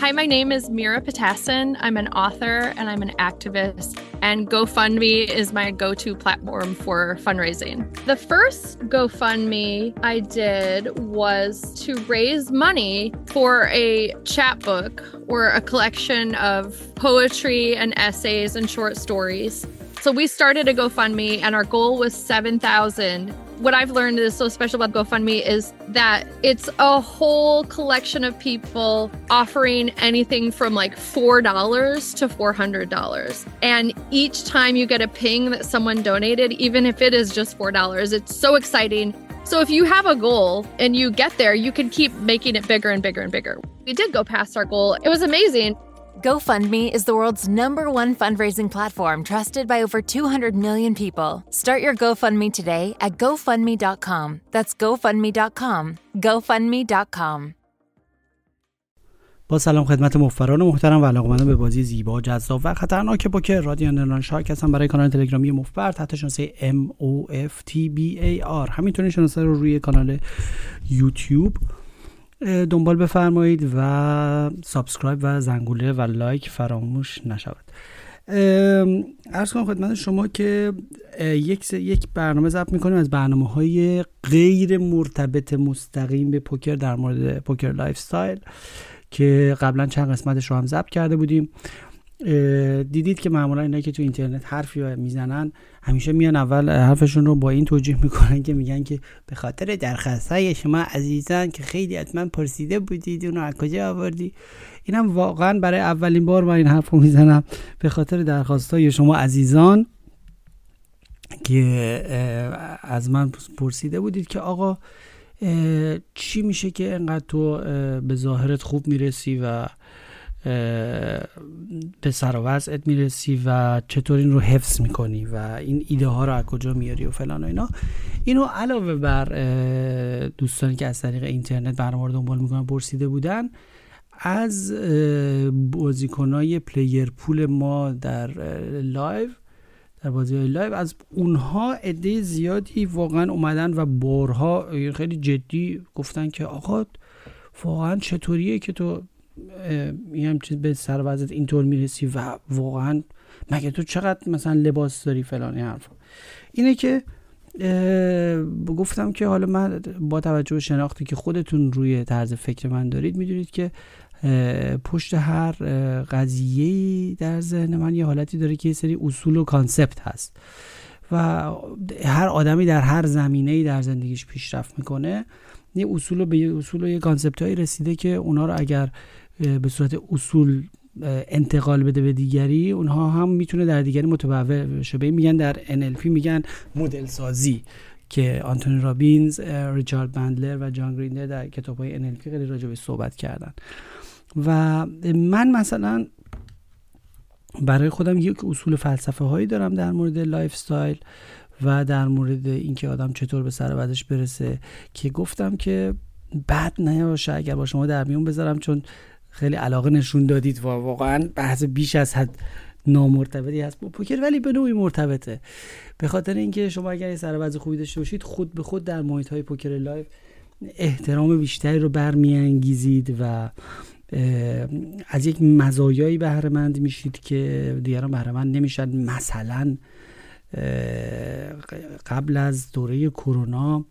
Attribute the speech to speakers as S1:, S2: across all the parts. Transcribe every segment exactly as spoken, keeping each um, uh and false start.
S1: Hi, my name is Mira Potassin. I'm an author and I'm an activist, and GoFundMe is my go-to platform for fundraising. The first GoFundMe I did was to raise money for a chapbook or a collection of poetry and essays and short stories. So we started a GoFundMe and our goal was seven thousand. What I've learned is so special about GoFundMe is that it's a whole collection of people offering anything from like four dollars to four hundred dollars. And each time you get a ping that someone donated, even if it is just four dollars, it's so exciting. So if you have a goal and you get there, you can keep making it bigger and bigger and bigger. We did go past our goal. It was amazing.
S2: GoFundMe is the world's number one fundraising platform trusted by over two hundred million people. Start your GoFundMe today at GoFundMe dot com. That's GoFundMe dot com. GoFundMe dot com.
S3: با سلام خدمت مفران محترم و علاقه‌مندان به بازی زیبا، جذاب و خطرناک پوکر. رادیان نران شارک هستم برای کانال تلگرامی مفبر تحت شناسه ام او اف تی بی ای آر. همینطور شناسه رو روی کانال یوتیوب دنبال بفرمایید و سابسکرایب و زنگوله و لایک فراموش نشود. عرض کنم خدمت شما که یک یک برنامه ضبط می‌کنیم از برنامه‌های غیر مرتبط مستقیم به پوکر در مورد پوکر لایف استایل که قبلا چند قسمتش رو هم ضبط کرده بودیم. دیدید که معمولا اینا که تو اینترنت حرفی میزنن همیشه میان اول حرفشون رو با این توجیه میکنن که میگن که به خاطر درخواست‌های شما عزیزان که خیلی از من پرسیده بودید اونو از کجا آوردی. اینم واقعا برای اولین بار من این حرف رو میزنم، به خاطر درخواست‌های شما عزیزان که از من پرسیده بودید که آقا چی میشه که انقدر تو به ظاهرت خوب میرسی و به سر و وضعت میرسی و چطور این رو حفظ میکنی و این ایده ها رو از کجا میاری و فلان و اینا. اینو علاوه بر دوستانی که از طریق اینترنت برنامه رو دنبال میکنن پرسیده بودن، از بازیکنای پلیر پول ما در لایو، در بازی های لایو، از اونها عده زیادی واقعا اومدن و بارها خیلی جدی گفتن که آقا واقعا چطوریه که تو این هم چیز به سر وضعت اینطور میرسی و واقعا مگه تو چقدر مثلا لباس داری فلانی حرف. اینه که گفتم که حالا من با توجه به شناختی که خودتون روی طرز فکر من دارید میدونید که پشت هر قضیه در ذهن من یه حالتی داره که یه سری اصول و کانسپت هست و هر آدمی در هر زمینه‌ای در زندگیش پیشرفت میکنه یه اصول و به یه اصول و یه کانسپتایی رسیده که اونا رو اگر به صورت اصول انتقال بده به دیگری، اونها هم میتونه در دیگری متبعور بشه. به این میگن در ان ال پی میگن مدل سازی که آنتونی رابینز، ریچارد بندلر و جان گریندر در کتاب‌های ان ال پی خیلی راجع بهش صحبت کردن. و من مثلا برای خودم یک اصول فلسفه هایی دارم در مورد لایف استایل و در مورد اینکه آدم چطور به سر وضعش برسه که گفتم که بد نباشه اگر با شما در میون بذارم، چون خیلی علاقه نشون دادید و واقعا بحث بیش از حد نامرتبطی هست با پوکر، ولی به نوعی مرتبطه، به خاطر اینکه شما اگر یه سر وضع خوبی داشته باشید خود به خود در محیط های پوکر لایو احترام بیشتری رو برمیانگیزید و از یک مزایایی بهره مند میشید که دیگران بهره مند نمیشن. مثلا قبل از دوره کرونا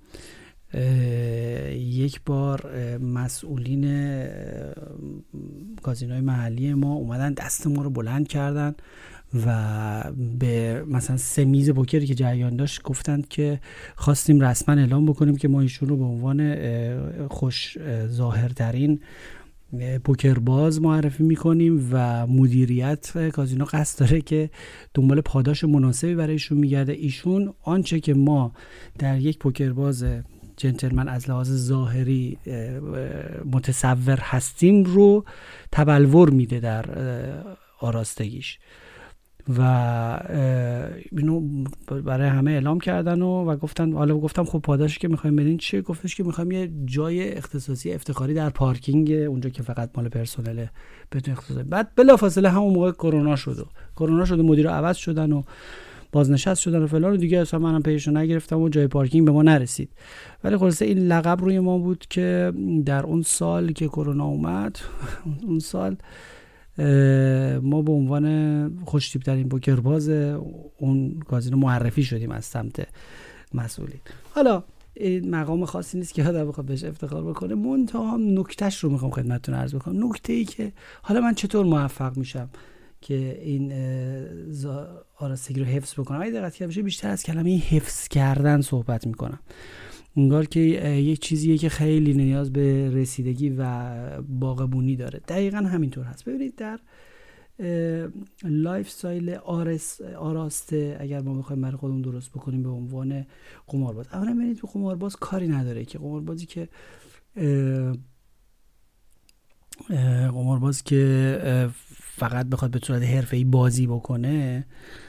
S3: یک بار مسئولین کازینوی محلی ما اومدن دست ما رو بلند کردن و به مثلا سه میز پوکری که جریان داشت گفتند که خواستیم رسما اعلام بکنیم که ما ایشون رو به عنوان خوش ظاهرترین پوکر باز معرفی میکنیم و مدیریت کازینو قصد داره که دنبال پاداش مناسبی برایشون میگرده. ایشون آنچه که ما در یک پوکر باز جنتلمن از لحاظ ظاهری متصور هستیم رو تبلور میده در آراستگیش و اینو برای همه اعلام کردن و, و گفتن، حالا گفتم خب پاداشی که میخوایم بدین چیه؟ گفتش که میخوایم یه جای اختصاصی افتخاری در پارکینگ اونجا که فقط مال پرسنله بهتون اختصاصی. بعد بلافاصله همون موقع کرونا شد و کرونا شد و مدیر عوض شدن و بازنشست شدن و فلان و دیگه اصلا منم پیشو نگرفتم و جای پارکینگ به ما نرسید. ولی خلاصه این لقب روی ما بود که در اون سال که کرونا اومد اون سال ما به عنوان خوش‌تیپ ترین پوکرباز اون کازینو معرفی شدیم از سمت مسئولین. حالا این مقام خاصی نیست که آدم بخواد بهش افتخار بکنه، منتها نکتهش رو میخوام خدمتتون عرض بکنم. نکته‌ای که حالا من چطور موفق میشم که این آرستگی رو حفظ بکنم. اگه دقت کنید بیشتر از کلمه حفظ کردن صحبت میکنم، انگار که یک چیزیه که خیلی نیاز به رسیدگی و باغبونی داره. دقیقاً همینطور هست. ببینید در لایف استایل آرس آراسته اگر ما بخوایم برای خودمون درست بکنیم به عنوان قمارباز، اولا ببینید به قمارباز کاری نداره که قماربازی که قمارباز که فقط بخواد به صورت حرفه‌ای بازی بکنه،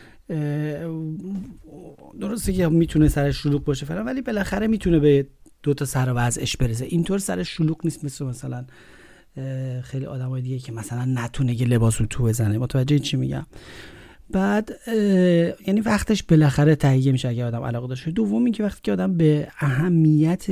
S3: درسته که میتونه سرش شلوغ باشه فعلا، ولی بالاخره میتونه به دو تا سر وضعش برسه. اینطور سرش شلوغ نیست مثل مثلا خیلی آدمای دیگه که مثلا نتونه که لباس رو تو بزنه. متوجه چی میگم؟ بعد یعنی وقتش بالاخره تهیه میشه اگه آدم علاقه داشته. دومی که وقتی که آدم به اهمیت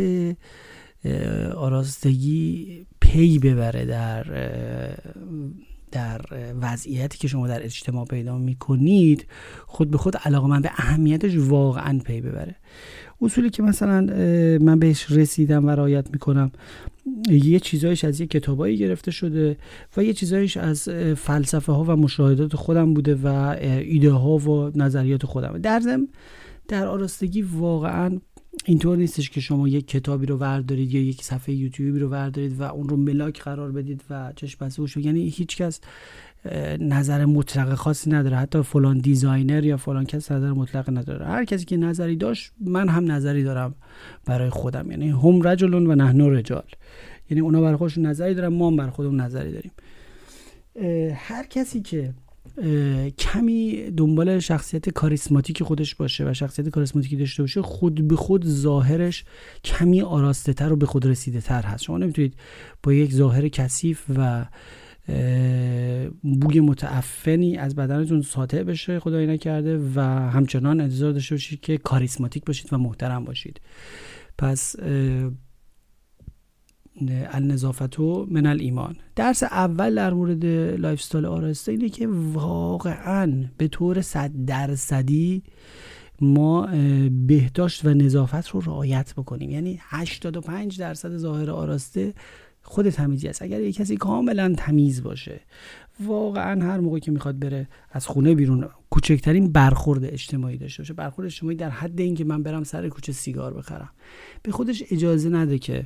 S3: آراستگی پی ببره در در وضعیتی که شما در اجتماع پیدا میکنید، خود به خود علاقه‌مند به اهمیتش واقعا پی ببره. اصولی که مثلا من بهش رسیدم و رعایت میکنم، یه چیزایش از یه کتابایی گرفته شده و یه چیزایش از فلسفه ها و مشاهدات خودم بوده و ایده ها و نظریات خودم. در ضمن در آراستگی واقعا اینطور نیستش که شما یک کتابی رو وردارید یا یک صفحه یوتیوبی رو وردارید و اون رو ملاک قرار بدید و چشم بسته بشه. یعنی هیچ کس نظر مطلق خاصی نداره، حتی فلان دیزاینر یا فلان کس نظر مطلق نداره. هر کسی که نظری داشت، من هم نظری دارم برای خودم. یعنی هم رجلون و نحن رجال، یعنی اونا برای خودشون نظری دارن، ما هم برای خودمون نظری داریم. هر کسی که کمی دنبال شخصیت کاریسماتیک خودش باشه و شخصیت کاریسماتیکی داشته باشه، خود به خود ظاهرش کمی آراسته تر و به خود رسیده تر هست. شما نمیتونید با یک ظاهر کثیف و بوی متعفنی از بدنتون ساطع بشه خدای نکرده و همچنان انتظار داشته باشید که کاریسماتیک باشید و محترم باشید. پس النظافتو من الایمان. درس اول در مورد لایف استایل آراسته اینه که واقعا به طور صد درصدی ما بهداشت و نظافت رو رعایت بکنیم. یعنی هشتاد و پنج درصد ظاهر آراسته خود تمیزی است. اگر یک کسی کاملا تمیز باشه، واقعا هر موقع که میخواد بره از خونه بیرون، کوچکترین برخورد اجتماعی داشته باشه، برخورد اجتماعی در حد این که من برم سر کوچه سیگار بخرم، به خودش اجازه نده که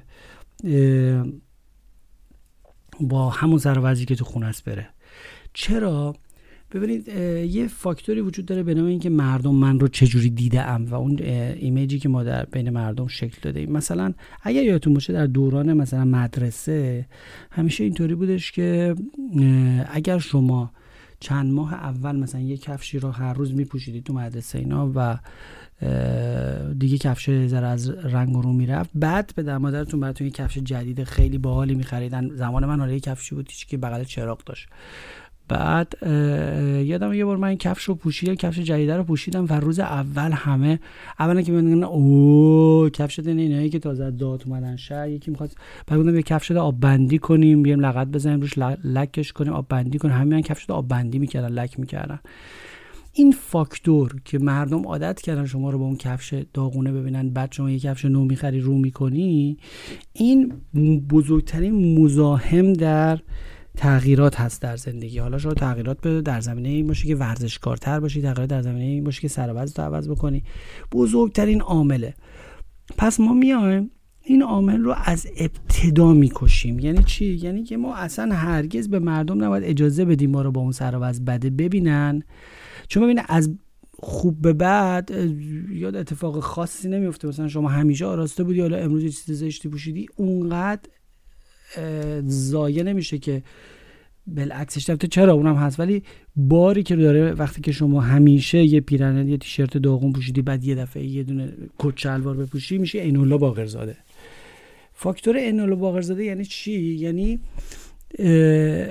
S3: با همون سر وضعی که تو خونه است بره. چرا؟ ببینید یه فاکتوری وجود داره به نام این که مردم من رو چجوری دیده ام و اون ایمیجی که ما در بین مردم شکل داده ایم. مثلا اگر یادتون باشه در دوران مثلا مدرسه همیشه اینطوری بودش که اگر شما چند ماه اول مثلا یک کفشی رو هر روز میپوشیدید تو مدرسه اینا و دیگه کفش ذره از رنگ و رو میرفت، بعد به در مادرتون براتون یک کفش جدید خیلی باحالی میخریدن. زمان من حالا یک کفشی بود که بغل چراغ داشت. بعد یادم یه بار من این کفش رو پوشیدم، کفش جدید رو پوشیدم و روز اول همه اولا که میگن اوه کفش دین اینایی که تازه داد اومدن شهر، یکی میخواد بعد گفتم یه کفش رو آب بندی کنیم، بیام لغت بزنیم روش لکش کنیم، آب بندی کنیم. همین کفش رو آب بندی میکردن، لک میکردن. این فاکتور که مردم عادت کردن شما رو با اون کفش داغونه ببینن، بعد شما یک کفش نو میخری رو میکنی، این بزرگترین مزاحم در تغییرات هست در زندگی. حالا شما تغییرات به در زمینه این باشه که ورزشکارتر باشی، تغییرات در زمینه این باشه که سر وضعت عوض بکنی، بزرگترین عامله. پس ما میایم این عامل رو از ابتدا میکشیم. یعنی چی؟ یعنی که ما اصلا هرگز به مردم نباید اجازه بدیم ما رو با اون سر وضع بده ببینن، چون ببینه از خوب به بعد یاد اتفاق خاصی نمیفته. مثلا شما همیشه آراسته بودی، حالا امروز یه چیز زشتی پوشیدی، اونقدر ضایع نمیشه که بالعکسش رفته. چرا اونم هست، ولی باری که داره وقتی که شما همیشه یه پیرهن یه تیشرت داغون پوشیدی، بعد یه دفعه یه دونه کت شلوار بپوشی، میشه عین‌الله باقرزاده. فاکتور عین‌الله باقرزاده یعنی چی؟ یعنی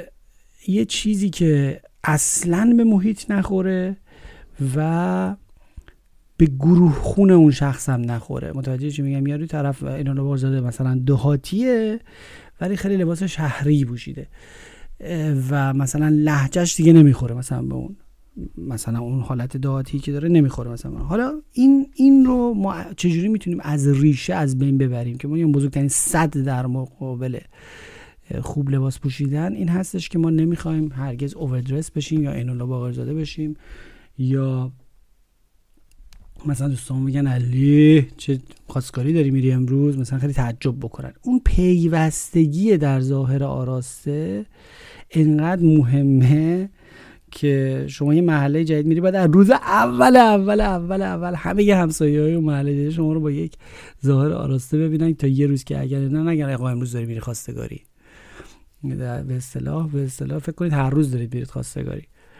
S3: یه چیزی که اصلاً به محیط نخوره و به گروه خون اون شخص هم نخوره. متوجه چی میگم؟ یارو طرف اینو بازاده مثلا دهاتیه ولی خیلی لباس شهری پوشیده و مثلا لهجهش دیگه نمیخوره مثلا به اون مثلا اون حالت دهاتی که داره نمیخوره مثلا. حالا این این رو ما چجوری میتونیم از ریشه از بین ببریم که ما یه بزرگترین صد در مقابل خوب لباس پوشیدن این هستش که ما نمیخوایم هرگز اووردرس بشیم یا اینولا باقرزاده بشیم، یا مثلا دوستان میگن علی چه خواستگاری داری میری امروز، مثلا خیلی تعجب بکنن. اون پیوستگی در ظاهر آراسته اینقدر مهمه که شما یه محله جدید میری بعد در روز اول اول اول اول همه ی همسایه‌های اون محله شما رو با یک ظاهر آراسته ببینن تا یه روز که اگر نه نگن آقا امروز داری میری خواستگاری. به اصطلاح به اصطلاح فکر کنید هر روز دارید میرید خواستگاری.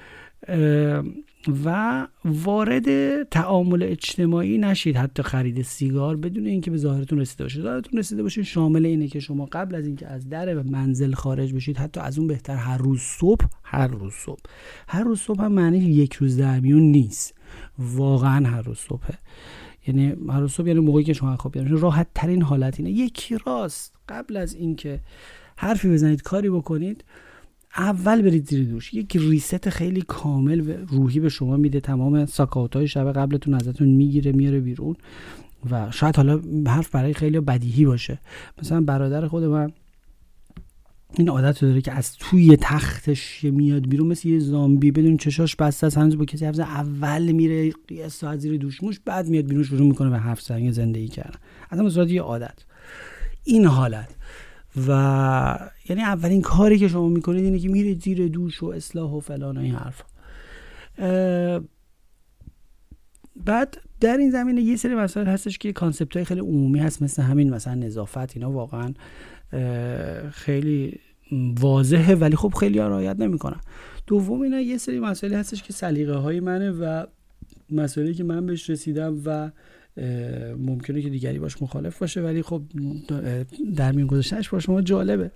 S3: و وارد تعامل اجتماعی نشید، حتی خرید سیگار بدون اینکه به ظاهرتون رسیده باشه. ظاهرتون رسیده باشه شامل اینه که شما قبل از اینکه از در منزل خارج بشید، حتی از اون بهتر هر روز صبح هر روز صبح هر روز صبح هم معنی یک روز در میون نیست، واقعا هر روز صبحه. یعنی هر روز صبح یعنی موقعی که شما خواب بیدار میشید. راحت ترین حالت اینه یکی راست قبل از اینکه حرفی بزنید کاری بکنید اول برید زیر دوش. یک ریست خیلی کامل روحی به شما میده، تمام ساکاوت‌های شب قبلتون ازتون میگیره میاره بیرون. و شاید حالا حرف برای خیلی بدیهی باشه، مثلا برادر خود من این عادت داره که از توی تختش میاد بیرون مثل یه زامبی بدون چشاش بسته است، هنوز با کسی حرف اول میره یه ساعت زیر دوش موش، بعد میاد بیرون شروع میکنه به حرف زدن زندگی کردن. اصلا به صورت یه عادت این حالت. و یعنی اولین کاری که شما میکنید اینه که میرید زیر دوش و اصلاح و فلان و این حرف. بعد در این زمینه یه سری مسائل هستش که کانسپت های خیلی عمومی هست، مثل همین مثلا نظافت، اینا واقعا خیلی واضحه ولی خب خیلی ها رعایت نمیکنن. دوم اینا یه سری مسائلی هستش که سلیقه های منه و مسائلی که من بهش رسیدم و ممکنه که دیگری باش مخالف باشه ولی خب در میون گذاشتنش با شما جالبه.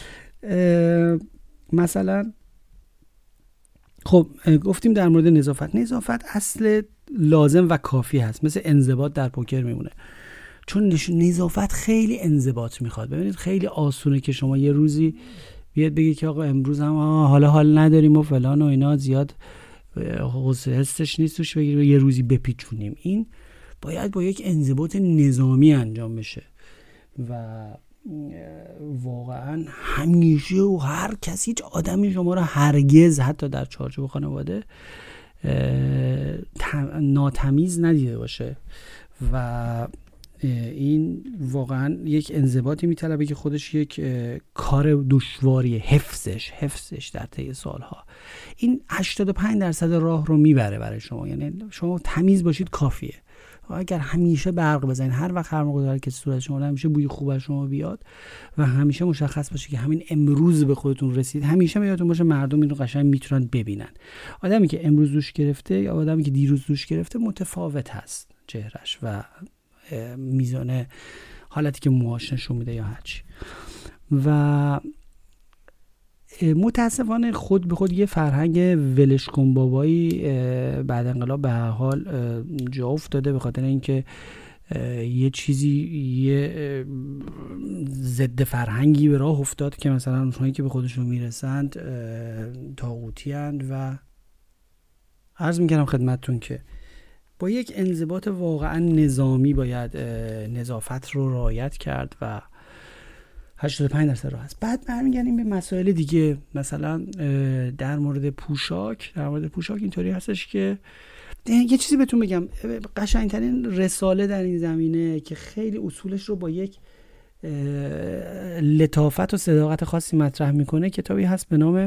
S3: مثلا خب گفتیم در مورد نظافت، نظافت اصل لازم و کافی هست، مثل انضباط در پوکر میمونه، چون نظافت خیلی انضباط میخواد. ببینید خیلی آسونه که شما یه روزی بیاد بگی که آقا امروز هم حالا حال نداریم و فلان و اینا، زیاد حسش نیست توش بگیریم یه روزی بپیچونیم. این باید با یک انضباط نظامی انجام بشه و واقعا همیشه و هر کسی، هیچ آدمی شما رو هرگز حتی در چارچوب خانواده ناتمیز ندیده باشه و این واقعا یک انضباطی میطلبه که خودش یک کار دشواریه. حفظش حفظش در طی سالها این هشتاد و پنج درصد راه رو میبره برای شما. یعنی شما تمیز باشید کافیه. اگر همیشه برق بزنید، هر وقت هر موقع داره که صورت شما همیشه بوی خوب از شما بیاد و همیشه مشخص باشه که همین امروز به خودتون رسید، همیشه یادتون باشه مردم اینو قشنگ میتونن ببینن. آدمی که امروز دوش گرفته یا آدمی که دیروز دوش گرفته متفاوت هست چهرش و میزان حالتی که موهاش نشون میده یا هرچی. و متاسفانه خود به خود یه فرهنگ ولش کن بابایی بعد انقلاب به هر حال جا افتاده، به خاطر اینکه یه چیزی یه ضد فرهنگی به راه افتاد که مثلا اونهایی که به خودشون میرسند طاغوتی اند. و عرض میکردم خدمتتون که با یک انضباط واقعا نظامی باید نظافت رو رعایت کرد و هشتاد و پنج درصد راه هست. بعد برمیگردیم به مسائل دیگه، مثلا در مورد پوشاک. در مورد پوشاک اینطوری هستش که یه چیزی بهتون بگم، قشنگترین رساله در این زمینه که خیلی اصولش رو با یک لطافت و صداقت خاصی مطرح میکنه، کتابی هست به نام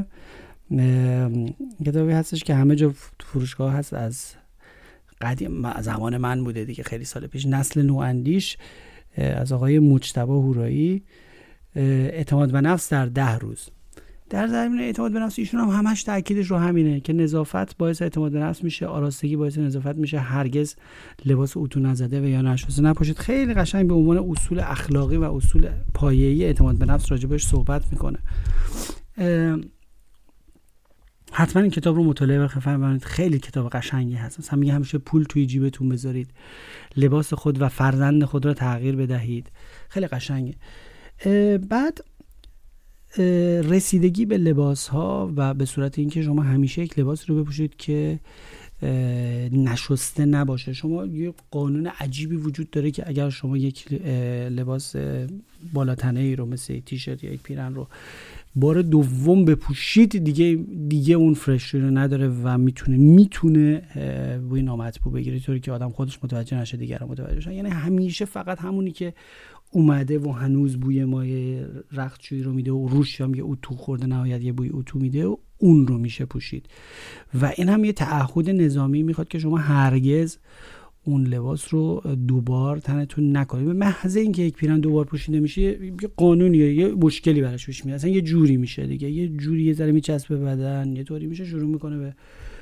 S3: کتابی هستش که همه جا فروشگاه هست، از قدیم زمان من بوده دیگه، خیلی سال پیش، نسل نواندیش از آقای مجتبی هورایی، اعتماد به نفس در ده روز. در زمینه اعتماد به نفس ایشون هم همش تاکیدش رو همینه که نظافت باعث اعتماد به نفس میشه، آراستگی باعث نظافت میشه، هرگز لباس اتو نزده و یا نشسته نپوشید. خیلی قشنگ به عنوان اصول اخلاقی و اصول پایه‌ای اعتماد به نفس راجبش صحبت میکنه. حتما این کتاب رو مطالعه بکنید، خیلی کتاب قشنگی هست. مثلا میگه همیشه پول توی جیبتون بذارید، لباس خود و فرزند خود را تغییر بدهید. خیلی قشنگه. بعد رسیدگی به لباس ها و به صورت اینکه شما همیشه یک لباس رو بپوشید که نشسته نباشه. شما یه قانون عجیبی وجود داره که اگر شما یک لباس بالاتنه ای رو مثل تیشرت یا یک پیرن رو بار دوم بپوشید، دیگه دیگه اون فرشی رو نداره و میتونه میتونه بوی نامطبوع بگیره، طوری که آدم خودش متوجه نشه، دیگران متوجه بشن. یعنی همیشه فقط همونی که اومده و هنوز بوی مایه رختشویی رو میده و روش هم یه اتو خورده نهایت یه بوی اتو میده و اون رو میشه پوشید. و این هم یه تعهد نظامی میخواد که شما هرگز اون لباس رو دوبار تنتون نکنید. به محض اینکه یک پیرن دوبار پوشیده میشه یه قانونیه، یه مشکلی براش پیش میاد، اصلا یه جوری میشه دیگه، یه جوری یه ذره میچسبه بدن، یه طوری میشه شروع میکنه به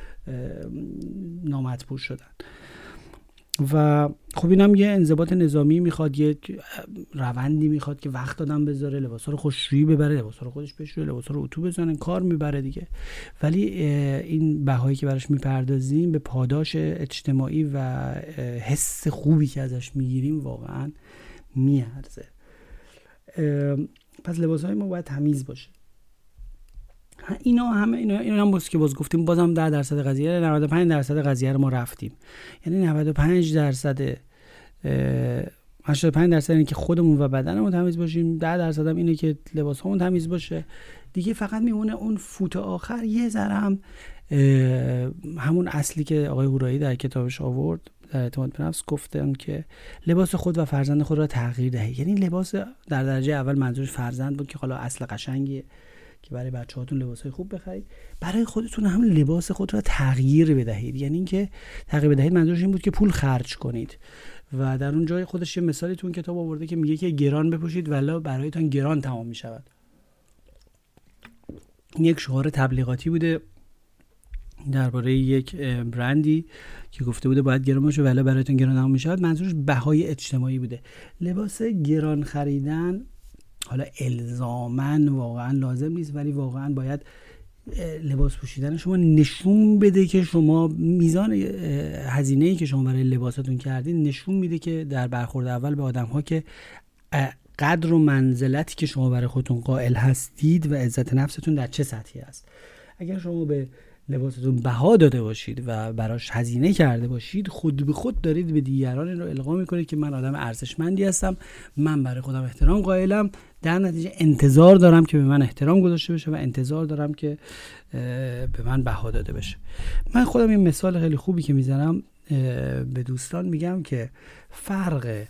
S3: نامطبوع شدن. و خب اینم یه انضباط نظامی میخواد، یه روندی میخواد که وقت آدم بذاره، لباسا رو خوشرویی ببره، لباسا رو خودش بشوره، لباسا رو اتو بزنه، کار میبره دیگه. ولی این بهایی که براش میپردازیم به پاداش اجتماعی و حس خوبی که ازش میگیریم واقعا میارزه. پس لباسای ما باید تمیز باشه. اینا همه اینا اینا هم باز که باز گفتیم، بازم ده درصد قضیه، نود و پنج درصد قضیه رو ما رفتیم. یعنی نود و پنج درصد هشتاد و پنج درصد اینه که خودمون و بدنمون تمیز باشیم، ده درصد هم اینه که لباسمون تمیز باشه. دیگه فقط میمونه اون فوت آخر یه ذره هم همون اصلی که آقای هورایی در کتابش آورد در اعتماد به نفس گفتن که لباس خود و فرزند خود را تغییر دهید. یعنی لباس در درجه اول منظورش فرزند بود که حالا اصل قشنگیه که برای بچه‌هاتون لباسای خوب بخرید، برای خودتون هم لباس خود را تغییر بدهید. یعنی اینکه تغییر بدهید منظورش این بود که پول خرج کنید. و در اون جای خودش یه مثالی تو اون کتاب آورده که میگه که گران بپوشید ولی برایتون گران تمام میشود. یک شعار تبلیغاتی بوده درباره یک برندی که گفته بوده باید گران باشه ولی برایتون گران تمام میشود. منظورش بهای اجتماعی بوده. لباس گران خریدن حالا الزاماً واقعا لازم نیست، ولی واقعا باید لباس پوشیدن شما نشون بده که شما میزان هزینه‌ای که شما برای لباساتون کردین نشون میده که در برخورد اول به آدم‌ها که قدر و منزلتی که شما برای خودتون قائل هستید و عزت نفستون در چه سطحی است. اگر شما به لباستون بها داده باشید و براش هزینه کرده باشید، خود به خود دارید به دیگران این رو القا میکنید که من آدم ارزشمندی هستم، من برای خودم احترام قائلم، در نتیجه انتظار دارم که به من احترام گذاشته بشه و انتظار دارم که به من بها داده بشه. من خودم این مثال خیلی خوبی که میزنم به دوستان میگم که فرق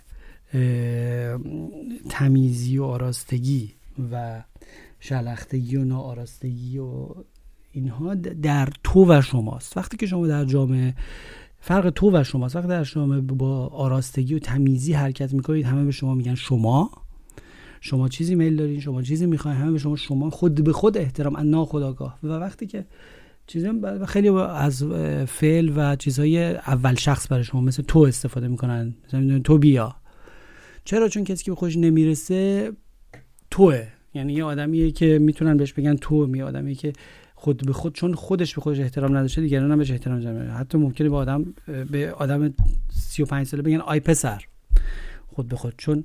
S3: تمیزی و آراستگی و شلختگی و ناآراستگی و اینها در تو و شماست. وقتی که شما در جامعه فرق تو و شماست، وقتی در جامعه با آراستگی و تمیزی حرکت میکنید، همه به شما میگن شما شما چیزی میل دارین، شما چیزی میخواین، همه به شما شما خود به خود احترام ناخودآگاه. و وقتی که چیزا خیلی از فعل و چیزهای اول شخص برای شما مثل تو استفاده میکنن، مثلا تو بیا. چرا؟ چون کسی که به خودش نمیرسه توه، یعنی یه آدمیه که میتونن بهش بگن تو، یه آدمیه که خود به خود، چون خودش به خودش احترام نداشته دیگران هم بهش احترام نمیذارن. حتی ممکنه به آدم به آدم سی و پنج ساله بگن آی پسر، خود به خود، چون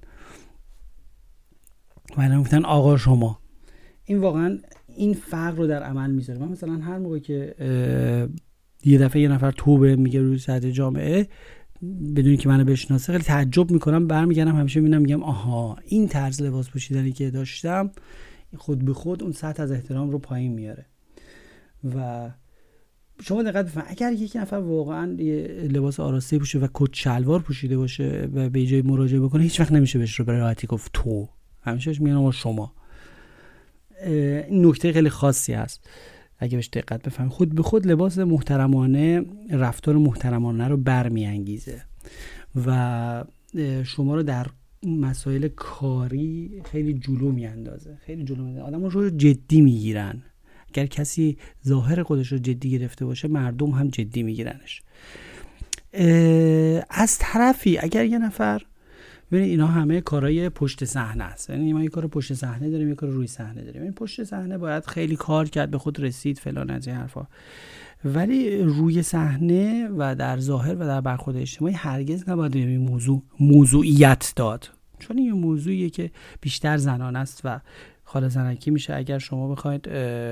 S3: مثلا گفتن آقا شما. این واقعا این فرق رو در عمل میذاره. من مثلا هر موقع که یه دفعه یه نفر توبه میگه روی سطح جامعه بدون که منو بشناسه، خیلی تعجب میکنم، برمیگردم همیشه میبینم میگم آها این طرز لباس پوشیدنی که داشتم خود به خود اون سطح از احترام رو پایین میاره. و شما دقت بفرمایید اگر یک نفر واقعا یه لباس آراسته پوشه و کت شلوار پوشیده باشه و به جای مراجعه بکنه، هیچ وقت نمیشه بهش رو به راحتی گفت تو، همیشه میگن آقا شما. این نکته خیلی خاصی هست اگه بهش دقت بفرمایید. خود به خود لباس محترمانه رفتار محترمانه رو برمیانگیزه و شما رو در مسائل کاری خیلی جلو میاندازه، خیلی جلو میاندازه. آدم‌ها رو جدی میگیرن. اگر کسی ظاهر خودش رو جدی گرفته باشه، مردم هم جدی میگیرنش. از طرفی اگر یه نفر ببینید اینا همه کارهای پشت صحنه است. یعنی ما یه کار پشت صحنه داریم، یه کار روی صحنه داریم. این پشت صحنه باید خیلی کار کرد، به خود رسید فلان از این حرفا، ولی روی صحنه و در ظاهر و در برخورد اجتماعی هرگز نباید این موضوع موضوعیت داد، چون این موضوعیه که بیشتر زنان است و خال زنکی میشه. اگر شما بخواید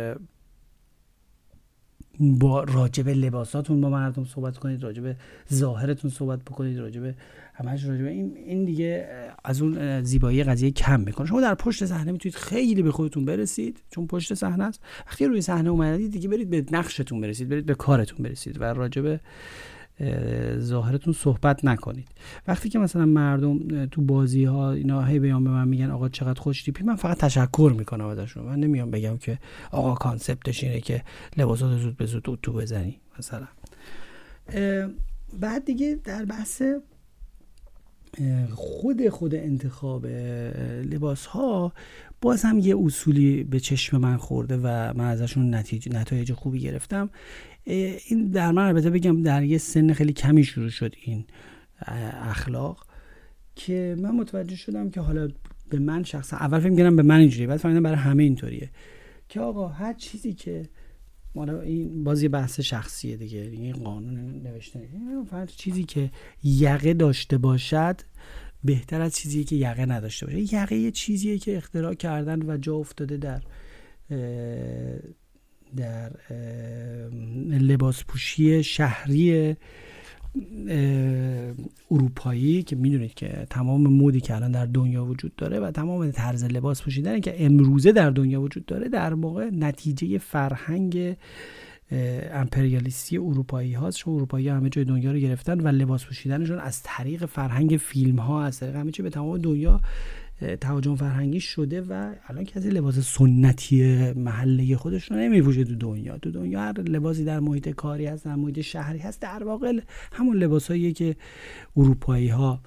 S3: با راجب لباساتون با مردم صحبت کنید، راجب ظاهرتون صحبت بکنید، راجب همش راجب این این دیگه از اون زیبایی قضیه کم میکنه. شما در پشت صحنه میتونید خیلی به خودتون برسید، چون پشت صحنه است. وقتی روی صحنه اومدید دیگه برید به نقشتون برسید، برید به کارتون برسید و راجب ظاهرتون صحبت نکنید. وقتی که مثلا مردم تو بازی ها اینا هی بیان به من میگن آقا چقدر خوش تیپی، من فقط تشکر میکنم ازشون. من نمیام بگم که آقا کانسپتش اینه که لباسات زود به زود اتو بزنی مثلا. بعد دیگه در بحث خود خود انتخاب لباس ها باز هم یه اصولی به چشم من خورده و من ازشون نتیجه نتایج خوبی گرفتم. این در من البته بگم در یه سن خیلی کمی شروع شد این اخلاق، که من متوجه شدم که حالا به من شخصا اول فکر می‌کردم به من اینجوریه، بعد فهمیدم برای همه اینطوریه که آقا هر چیزی که حالا این بازی بحث شخصیه دیگه، این قانون نوشته هر چیزی که یقه داشته باشد بهتر از چیزی که یقه نداشته باشه. یقه یه چیزیه که اختراع کردن و جا افتاده در در لباس پوشی شهری اروپایی که میدونید که تمام مودی که الان در دنیا وجود داره و تمام طرز لباس پوشیدنی که امروزه در دنیا وجود داره در واقع نتیجه فرهنگ امپریالیستی اروپایی هاست. چون اروپایی ها همه جای دنیا رو گرفتن و لباس پوشیدنشون از طریق فرهنگ فیلم ها، از طریق همه چی به تمام دنیا تهاجم فرهنگی شده و الان کسی لباس سنتی محله خودش رو نمیپوشه تو دنیا. تو دنیا هر لباسی در محیط کاری هست، در محیط شهری هست، در واقع همون لباساییه که اروپایی ها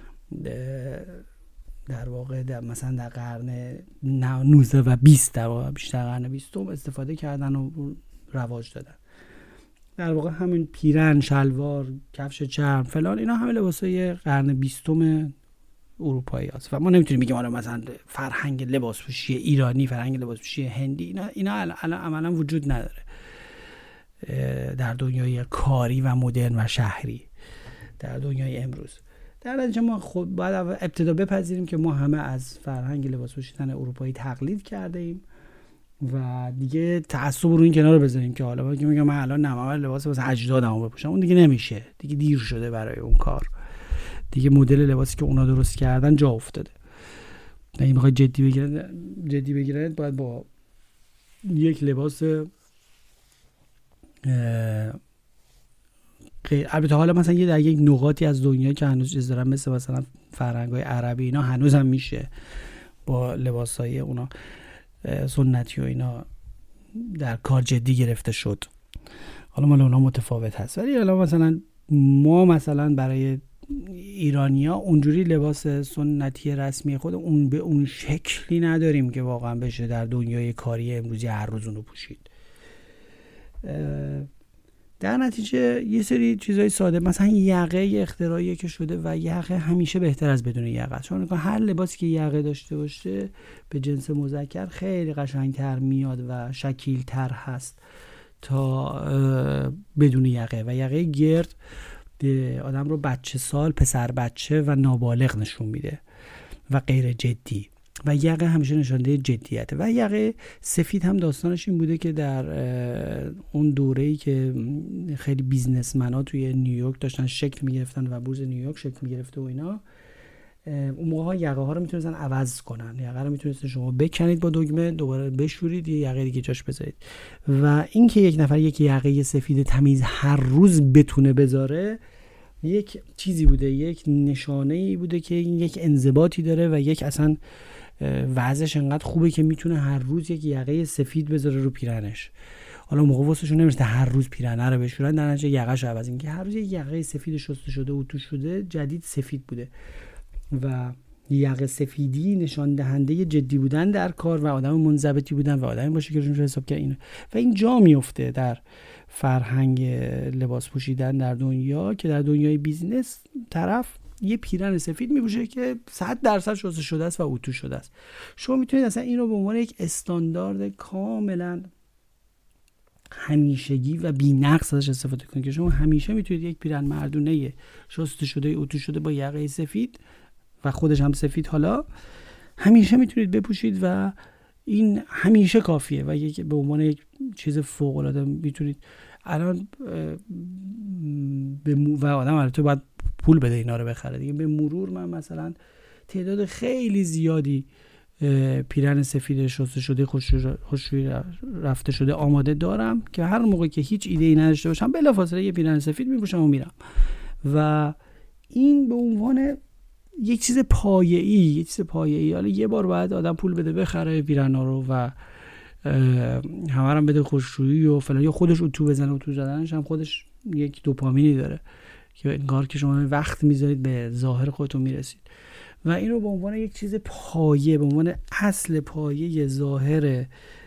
S3: در واقع در مثلا در قرن نوزده و بیست در واقع بیشتر قرن بیستم استفاده کردن و رواج دادن. در واقع همین پیرن، شلوار، کفش چرم فلان اینا همه لباسای قرن بیستم اروپایی هست و ما نمیتونیم بگیم حالا مثلا فرهنگ لباسپوشی ایرانی، فرهنگ لباسپوشی هندی، اینا اینا الان عملا وجود نداره در دنیای کاری و مدرن و شهری، در دنیای امروز. در نتیجه ما خود باید ابتدا بپذیریم که ما همه از فرهنگ لباس پوشیدن اروپایی تقلید کرده ایم و دیگه تعصب رو این کنار بذاریم که حالا میگم میگم من الان نماور لباس واسه اجدادمو بپوشم، اون دیگه نمیشه، دیگه دیر شده برای اون کار. دیگه مدل لباسی که اونا درست کردن جا افتاده. اگه میخواید جدی بگیرید جدی بگیرید باید با یک لباس غیر، البته حالا مثلا یه در یک نقاطی از دنیا که هنوز چیز دارن مثل مثلا فرهنگ‌های عربی اینا هنوز هم میشه با لباسای اونا سنتی و اینا در کار جدی گرفته شد. حالا مال اونا متفاوت هست، ولی حالا مثلا ما مثلا برای ایرانیا اونجوری لباس سنتی رسمی خود اون به اون شکلی نداریم که واقعا بشه در دنیای کاری امروزی هر روز اونو پوشید. در نتیجه یه سری چیزای ساده مثلا یقه اختراعی که شده و یقه همیشه بهتر از بدون یقه است، چون هر لباسی که یقه داشته باشه به جنس مذکر خیلی قشنگتر میاد و شکیلتر هست تا بدون یقه. و یقه گرد آدم رو بچه سال، پسر بچه و نابالغ نشون میده و غیر جدی، و یقه همیشه نشانده جدیته. و یقه سفید هم داستانش این بوده که در اون دوره‌ای که خیلی بیزنسمن‌ها توی نیویورک داشتن شکل می‌گرفتن و بورس نیویورک شکل می‌گرفته و اینا، اون موقع‌ها یقه ها رو میتونستن عوض کنن. یقه رو میتونستن شما بکنید با دگمه، دوباره بشورید، یه یقه دیگه جاش بذارید. و این که یک نفر یک یقه سفید تمیز هر روز بتونه بذاره یک چیزی بوده، یک نشانه‌ای بوده که این یک انضباطی داره و یک اصلا وضعش انقدر خوبه که میتونه هر روز یک یقه سفید بذاره رو پیرنش. حالا موقع واسهشون نمیشه هر روز پیرنه رو بشورن، در نتیجه یقه‌شو عوض این که هر روز یک یقه سفید شسته شده و توش شده جدید سفید بوده و یقه سفیدی نشان دهنده جدی بودن در کار و آدم منضبطی بودن و آدمی باشه که روش حساب کنه اینو. و این جا میفته در فرهنگ لباس پوشیدن در دنیا که در دنیای بیزنس طرف یه پیرن سفید میپوشه که صد درصد شسته شده است و اتو شده است. شما میتونید اصلا این رو به عنوان یک استاندارد کاملا همیشگی و بی‌نقص ازش استفاده کنید که شما همیشه میتونید یک پیرن مردونه شسته شده اتو شده با یقه سفید و خودش هم سفید حالا همیشه میتونید بپوشید و این همیشه کافیه و یک به عنوان یک چیز فوق العاده میتونید الان به و آدم البته باید پول بده اینا رو بخره دیگه. به مرور من مثلا تعداد خیلی زیادی پیرن سفید شسته شده خوشرویی رفته شده آماده دارم که هر موقع که هیچ ایده ای نداشته باشم بلافاصله یه پیرن سفید میپوشم و میرم و این به عنوان یک چیز پایه‌ای یک چیز پایه‌ای حالا یه بار باید آدم پول بده بخره پیرنا رو و همه هم بده خوشرویی و فلان یا خودش اتو بزنه. اتو زدنش هم خودش یک دوپامینی داره که انگار که شما وقت میذارید به ظاهر خودتون میرسید و این رو به عنوان یک چیز پایه به عنوان اصل پایه ظاهر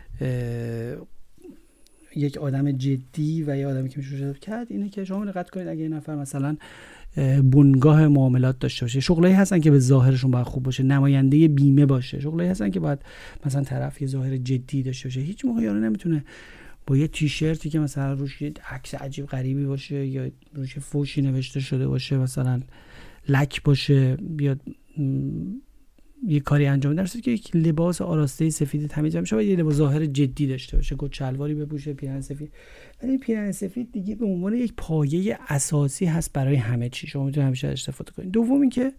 S3: یک آدم جدی و یک آدمی که میشه شده کرد اینه که شما دقت کنید اگه این نفر مثلا بنگاه معاملات داشته باشه، شغلایی هستن که به ظاهرشون باید خوب باشه، نماینده بیمه باشه، شغلایی هستن که باید مثلا طرف یه ظاهر جدی داشته باشه. هیچ موقع یارو نمیتونه با یه تیشرتی که مثلا روش یه عکس عجیب غریبی باشه یا روش فوشی نوشته شده باشه مثلا لک باشه بیاد یه کاری انجام بده، درسته که یک لباس آراسته سفید تمیز میشه و یه لباس ظاهر جدی داشته باشه، کت شلواری بپوشه، پیرهن سفید. ولی این پیرهن سفید دیگه به عنوان یک پایه اساسی هست برای همه چی، شما میتونید همیشه استفاده کنید. دوم این که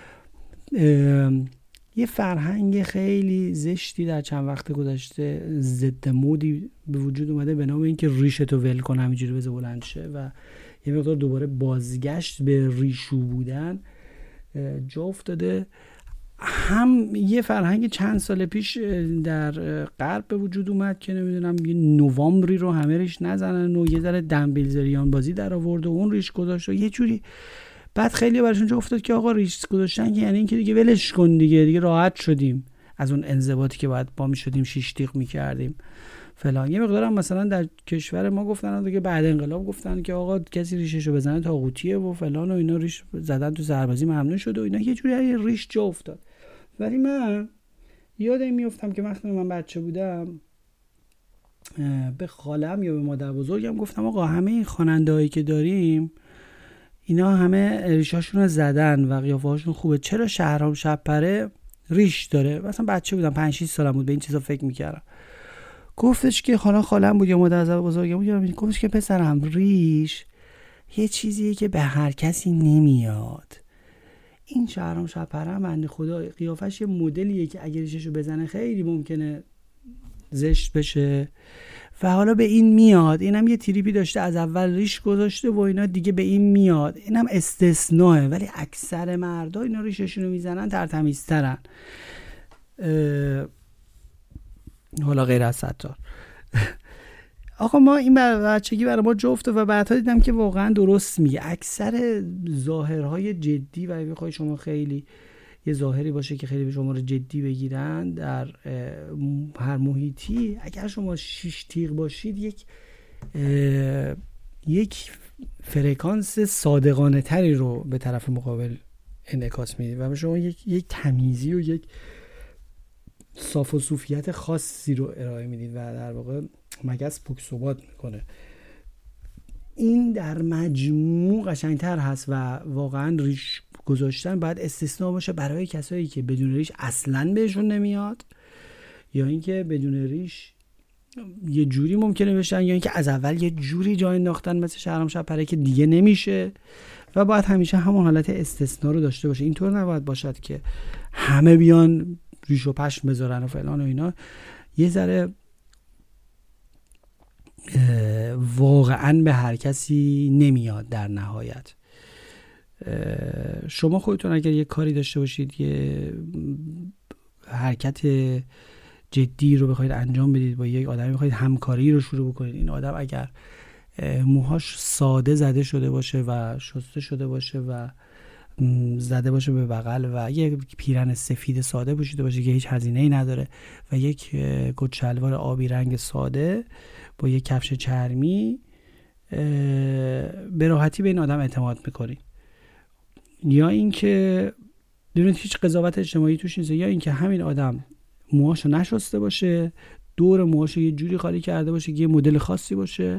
S3: یه فرهنگ خیلی زشتی در چند وقت گذشته ضد مدی به وجود اومده به نام اینکه ریشتو ول کن همینجوری بذار بلند شه و یه مقدار دوباره بازگشت به ریشو بودن جا افتاده. هم یه فرهنگ چند سال پیش در غرب به وجود اومد که نمیدونم یه نوامبری رو همه ریش نزنن و یه ذره دنبیلزریان بازی در آورد و اون ریش گذاشت و یه جوری بعد خیلی براشون جا افتاد که آقا ریش گذاشتن که یعنی اینکه دیگه ولش کن دیگه دیگه راحت شدیم از اون انضباطی که بعد با می شدیم شیش تیغ می‌کردیم فلان. یه مقدارم مثلا در کشور ما گفتن دیگه بعد انقلاب گفتن که آقا کسی ریششو بزنه طاغوتیه و فلان و اینا، ریش زدن تو سربازی ممنوع شده و اینا، یه جوری ریش جا افتاد. ولی من یادم میافتم که وقتی من بچه بودم به خالم یا به مادر بزرگم گفتم آقا همه این خواننده‌هایی که داریم اینا همه ریشاشون رو زدن و قیافه هاشون خوبه، چرا شهرام شب‌پره ریش داره؟ مثلا بچه بودم پنج شش سالم بود به این چیزا فکر میکردم. گفتش که حالا خالم بود یا مادر بزرگم بود، گفتش که پسرم ریش یه چیزیه که به هر کسی نمیاد. این شهرام شب‌پره بنده خدا قیافش یه مدلیه که اگه ریششو بزنه خیلی ممکنه زشت بشه و حالا به این میاد. اینم یه تریپی داشته از اول ریش گذاشته و اینا دیگه به این میاد. اینم استثناءه ولی اکثر مردا اینا ریششون رو میزنن ترتمیزترن، حالا غیر از ستار. آقا ما این بچگی برای ما جفته و بعدها دیدم که واقعا درست میگه. اکثر ظاهرهای جدی و بخوای شما خیلی یه ظاهری باشه که خیلی به شما رو جدی بگیرن در هر محیطی، اگر شما شیش تیغ باشید یک یک فرکانس صادقانه تری رو به طرف مقابل انعکاس میدید و به شما یک یک تمیزی و یک صاف و صوفیت خاصی رو ارائه میدید و در واقع مگس پوک ثبات میکنه. این در مجموع قشنگتر هست و واقعا ریش گذاشتن باید استثناء باشه برای کسایی که بدون ریش اصلاً بهشون نمیاد یا اینکه بدون ریش یه جوری ممکنه بشن یا اینکه از اول یه جوری جا انداختن مثل شهرام شب‌پره که دیگه نمیشه و باید همیشه همون حالت استثناء رو داشته باشه. اینطور نباید باشد که همه بیان ریش و پشم بذارن و فلان و اینا. یه ذره واقعا به هر کسی نمیاد در نهایت. شما خودتون اگر یه کاری داشته باشید یه حرکت جدی رو بخواید انجام بدید با یک آدمی بخواید همکاری رو شروع بکنید، این آدم اگر موهاش ساده زده شده باشه و شسته شده باشه و زده باشه به بغل و یک پیرن سفید ساده پوشیده باشه که هیچ هزینه‌ای نداره و یک کت شلوار آبی رنگ ساده با یک کفش چرمی، به راحتی به این آدم اعتماد میکنید. یا اینکه ببینید هیچ قضاوت اجتماعی توش نیست، یا اینکه همین آدم موهاشو نشسته باشه، دور موهاشو یه جوری خالی کرده باشه که یه مدل خاصی باشه،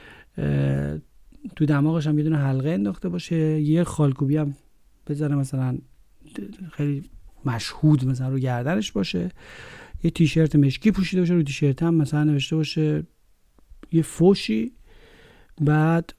S3: تو دماغش هم یه دونه حلقه انداخته باشه، یه خالکوبی هم بذاره مثلا خیلی مشهود مثلا رو گردنش باشه، یه تیشرت مشکی پوشیده باشه، رو تیشرت هم مثلا نوشته باشه یه فوشی، بعد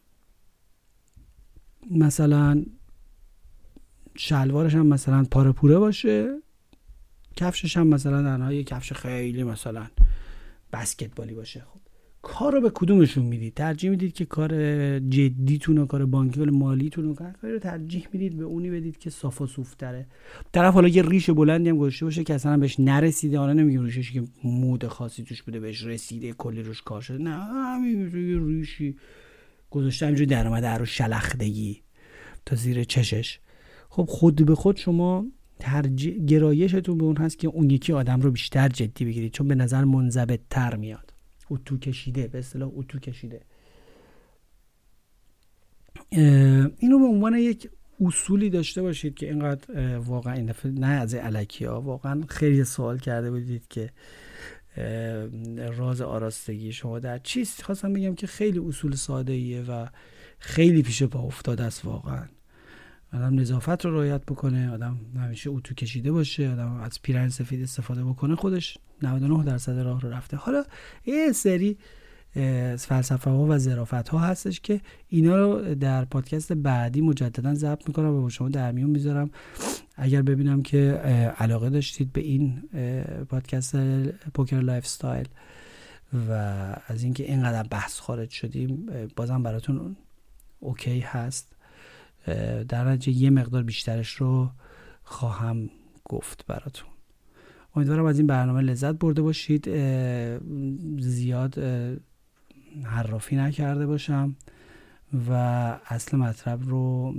S3: مثلا شلوارش هم مثلا پاره پوره باشه، کفشش هم مثلا تنها یه کفش خیلی مثلا بسکتبالی باشه. خب کار رو به کدومشون میدید؟ ترجیح میدید که کار جدیتون و کار بانکی و مالیتون و کاری رو ترجیح میدید به اونی بدید که صاف و صوف‌تره؟ طرف حالا یه ریش بلندی هم گذاشته باشه که اصلا بهش نرسیده، حالا نمیگم ریشش که مود خاصی توش بوده بهش رسیده کلی روش کار شده، نه همین یه ریشی گذاشته همینجوری در اومده رو شلختگی تا زیر چشش. خب خود به خود شما ترجیح گرایشتون به اون هست که اون یکی آدم رو بیشتر جدی بگیرید، چون به نظر منضبط‌تر میاد، اتو کشیده، به اصطلاح اتو کشیده. اینو به عنوان یک اصولی داشته باشید که اینقدر واقعا این دفعه نه از الکی ها، واقعا خیلی سوال کرده بودید که راز آراستگی شما در چیست. خواستم بگم که خیلی اصول ساده ایه و خیلی پیش پا افتاده است. واقعا آدم نظافت رو رعایت بکنه، آدم همیشه اتو کشیده باشه، آدم از پیرهن سفید استفاده بکنه، خودش نود و نه درصد راه رو رفته. حالا یه سری فلسفه ها و ظرافت ها هستش که اینا رو در پادکست بعدی مجددا ضبط میکنم و با شما در میون میذارم. اگر ببینم که علاقه داشتید به این پادکست پوکر لایف استایل و از اینکه اینقدر بحث خارج شدیم بازم براتون اوکی هست، در نتیجه یه مقدار بیشترش رو خواهم گفت براتون. امیدوارم از این برنامه لذت برده باشید، زیاد حرافی نکرده باشم و اصل مطلب رو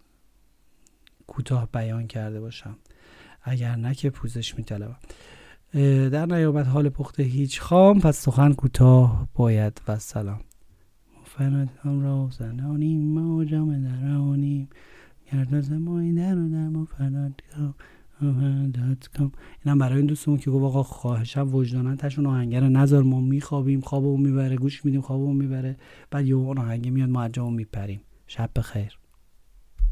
S3: کوتاه بیان کرده باشم، اگر نه که پوزش میطلبم. در نیابت حال پخته هیچ خام، پس سخن کوتاه باید و سلام. فرد هم را زنانیم ما جام درانیم گرداز مایی در و در ما فرد کام. اینم برای این دوستمون که گفت آقا خواهشم وجدانن تشون آهنگر نذار، ما میخوابیم خوابمون میبره، گوش میدیم خوابمون میبره، بعد یه اون آهنگ میاد ما عجبمون میپریم. شب بخیر.